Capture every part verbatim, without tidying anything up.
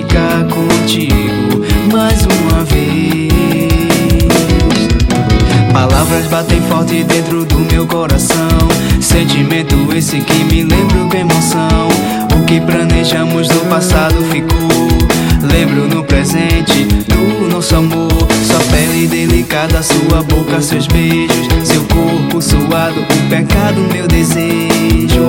ficar contigo mais uma vez. Palavras batem forte dentro do meu coração, sentimento esse que me lembra com emoção. O que planejamos no passado ficou, lembro no presente do nosso amor. Sua pele delicada, sua boca, seus beijos, seu corpo suado, o pecado, meu desejo.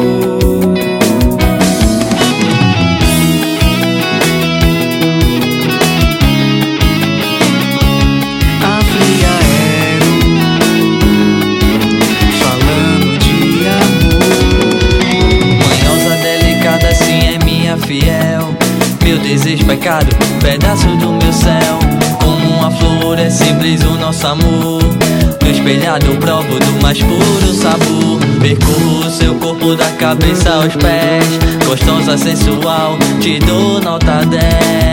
Fiel, meu desejo, pecado, pedaço do meu céu. Como uma flor é simples o nosso amor, no espelhado eu provo do mais puro sabor. Percorro seu corpo da cabeça aos pés, gostosa, sensual, te dou nota dez.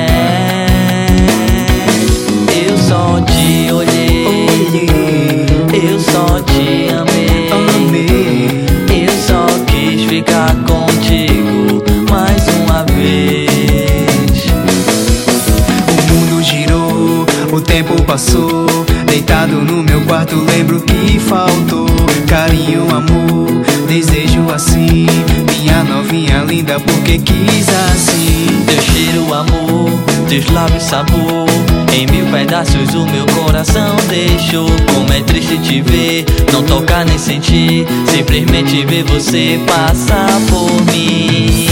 Eu só te olhei, eu só te amei, eu só quis ficar contigo mais uma vez. O mundo girou, o tempo passou, deitado no meu quarto lembro que faltou carinho, amor, desejo assim. Minha novinha linda, porque quis assim. Teu cheiro, amor, teus lábios, sabor, em mil pedaços o meu coração deixou. Como é triste te ver, não tocar nem sentir, simplesmente ver você passar por mim.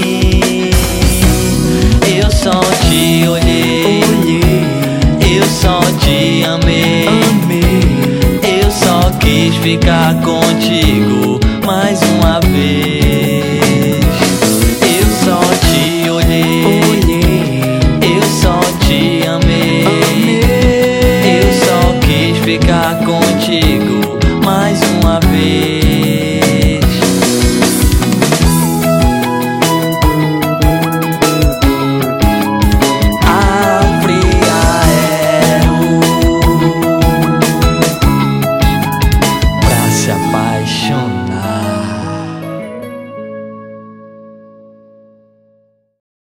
Eu só te olhei, eu só te amei, eu só quis ficar contigo mais uma vez.